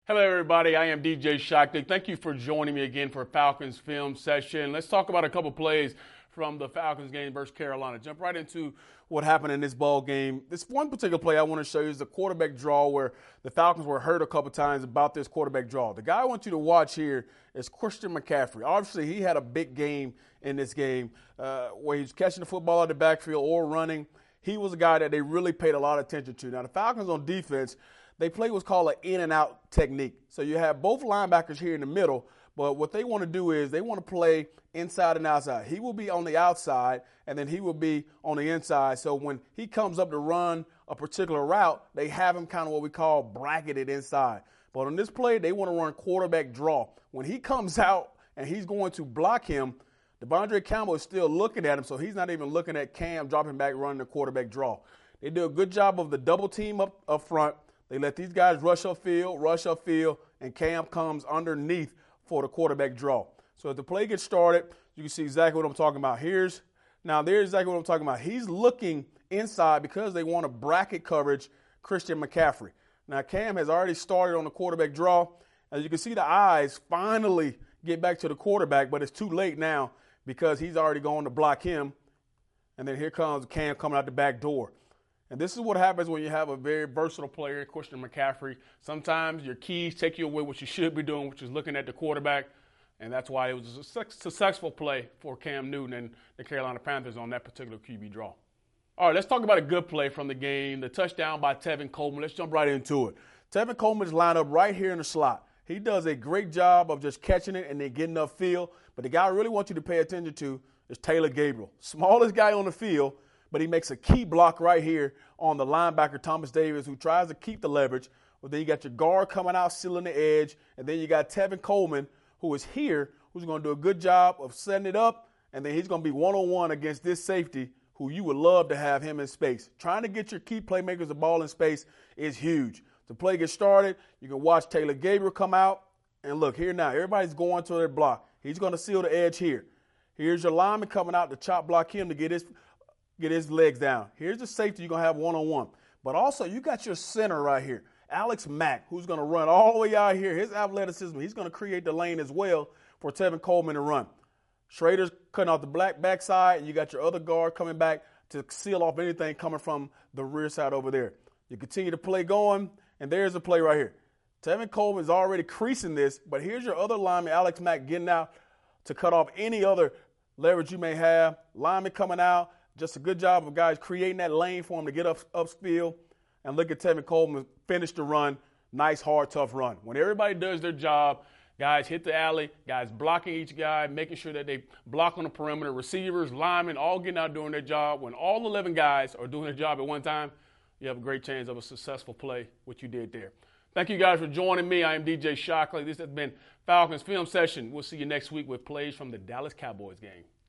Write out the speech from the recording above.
Hello, everybody. I am DJ Shockley. Thank you for joining me again for Falcons film session. Let's talk about a couple plays from the Falcons game versus Carolina. Jump right into what happened in this ball game. This one particular play I want to show you is the quarterback draw where the Falcons were hurt a couple times about this quarterback draw. The guy I want you to watch here is Christian McCaffrey. Obviously, he had a big game in this game where he's catching the football out of the backfield or running. He was a guy that they really paid a lot of attention to. Now, the Falcons on defense, they play what's called an in and out technique. So you have both linebackers here in the middle, but what they want to do is they want to play inside and outside. He will be on the outside, and then he will be on the inside. So when he comes up to run a particular route, they have him kind of what we call bracketed inside. But on this play, they want to run quarterback draw. When he comes out and he's going to block him, Devondre Campbell is still looking at him, so he's not even looking at Cam dropping back, running the quarterback draw. They do a good job of the double team up front. They let these guys rush upfield, and Cam comes underneath for the quarterback draw. So as the play gets started, you can see exactly what I'm talking about. There's exactly what I'm talking about. He's looking inside because they want to bracket coverage Christian McCaffrey. Now, Cam has already started on the quarterback draw. As you can see, the eyes finally get back to the quarterback, but it's too late now because he's already going to block him. And then here comes Cam coming out the back door. And this is what happens when you have a very versatile player, Christian McCaffrey. Sometimes your keys take you away what you should be doing, which is looking at the quarterback. And that's why it was a successful play for Cam Newton and the Carolina Panthers on that particular QB draw. All right, let's talk about a good play from the game, the touchdown by Tevin Coleman. Let's jump right into it. Tevin Coleman is lined up right here in the slot. He does a great job of just catching it and then getting upfield. But the guy I really want you to pay attention to is Taylor Gabriel. Smallest guy on the field, but he makes a key block right here on the linebacker, Thomas Davis, who tries to keep the leverage. But then you got your guard coming out, sealing the edge. And then you got Tevin Coleman, who is here, who's going to do a good job of setting it up. And then he's going to be one-on-one against this safety, who you would love to have him in space. Trying to get your key playmakers the ball in space is huge. The play gets started. You can watch Taylor Gabriel come out. And look, here now, everybody's going to their block. He's going to seal the edge here. Here's your lineman coming out to chop block him to get his legs down. Here's the safety you're going to have one-on-one. But also, you got your center right here, Alex Mack, who's going to run all the way out here. His athleticism, he's going to create the lane as well for Tevin Coleman to run. Schrader's cutting off the backside, and you got your other guard coming back to seal off anything coming from the rear side over there. You continue to play going, and there's the play right here. Tevin Coleman is already creasing this, but here's your other lineman, Alex Mack, getting out to cut off any other leverage you may have. Lineman coming out. Just a good job of guys creating that lane for him to get upfield. And look at Tevin Coleman finish the run. Nice, hard, tough run. When everybody does their job, guys hit the alley, guys blocking each guy, making sure that they block on the perimeter, receivers, linemen, all getting out doing their job. When all 11 guys are doing their job at one time, you have a great chance of a successful play, what you did there. Thank you guys for joining me. I am DJ Shockley. This has been Falcons Film Session. We'll see you next week with plays from the Dallas Cowboys game.